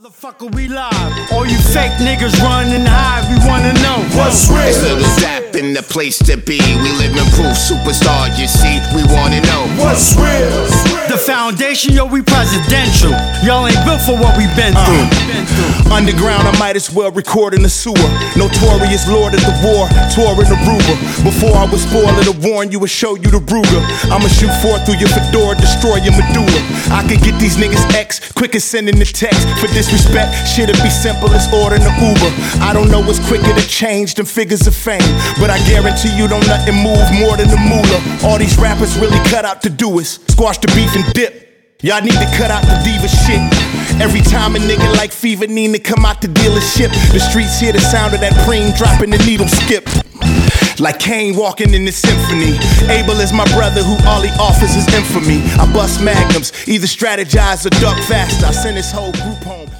Motherfucker, we live. All you fake niggas run and hide, we wanna know what's real. It's Little Zap in the place to be. We live in proof, superstar, you see. We wanna know what's real. The foundation, yo, we presidential. Y'all ain't built for what we been through. Underground, I might as well record in the sewer. Notorious lord of the war, touring Aruba. Before I was spoiled, to warn you and show you the Ruger. I'ma shoot forth through your fedora, destroy your medulla. I could get these niggas X, quick as sending the text. For disrespect, shit'd be simple as ordering an Uber. I don't know what's quicker to change than figures of fame, but I guarantee you don't nothing move more than the moolah. All these rappers really cut out to do is squash the beef and dip. Y'all need to cut out the diva shit. Every time a nigga like Fever need to come out the dealership, the streets hear the sound of that preem dropping the needle skip. Like Kane walking in the symphony. Abel is my brother who all he offers is infamy. I bust magnums, either strategize or duck faster. I send his whole group home.